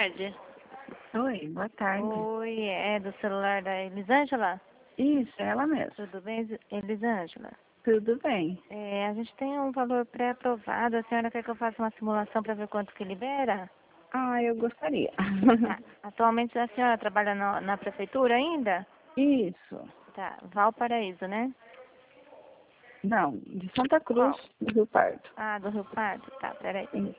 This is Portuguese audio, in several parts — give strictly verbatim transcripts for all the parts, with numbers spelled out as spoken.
tarde. Oi, boa tarde. Oi, é do celular da Elisângela? Isso, é ela mesma. Tudo bem, Elisângela? Tudo bem. É, a gente tem um valor pré-aprovado. A senhora quer que eu faça uma simulação para ver quanto que libera? Ah, eu gostaria. Tá. Atualmente a senhora trabalha na, na prefeitura ainda? Isso. Tá. Valparaíso, né? Não, de Santa Cruz, Qual? do Rio Pardo. Ah, do Rio Pardo? Tá, peraí. Isso.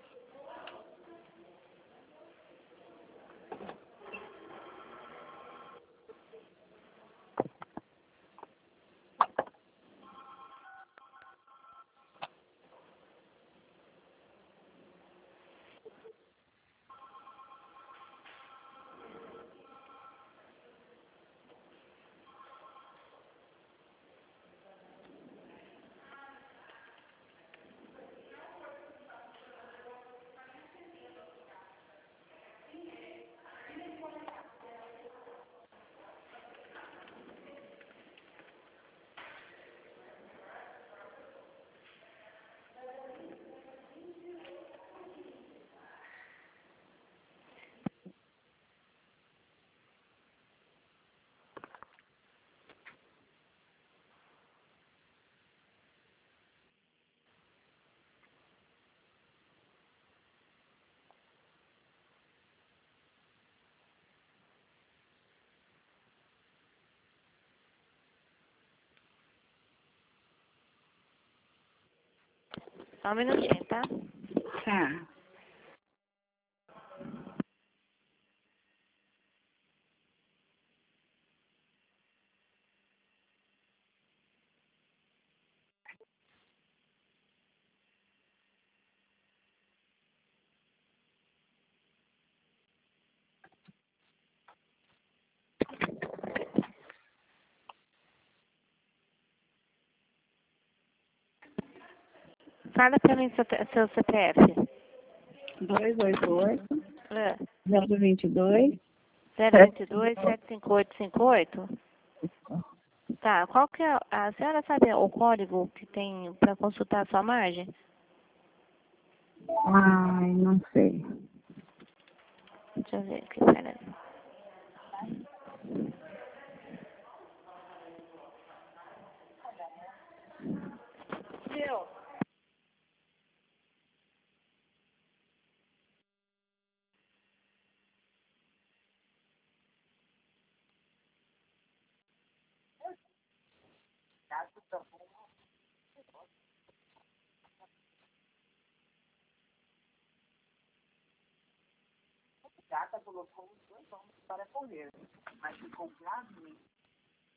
Só um minutinho, tá? Tá. Fala pra mim seu, seu C P F. dois oito oito, É. zero dois dois, zero vinte e dois, sete cinco oito cinco oito? Tá, qual que é, a senhora sabe o código que tem para consultar a sua margem? Ai, não sei. Deixa eu ver aqui, peraí. Viu? Gata colocou os dois homens para correr, mas ficou claro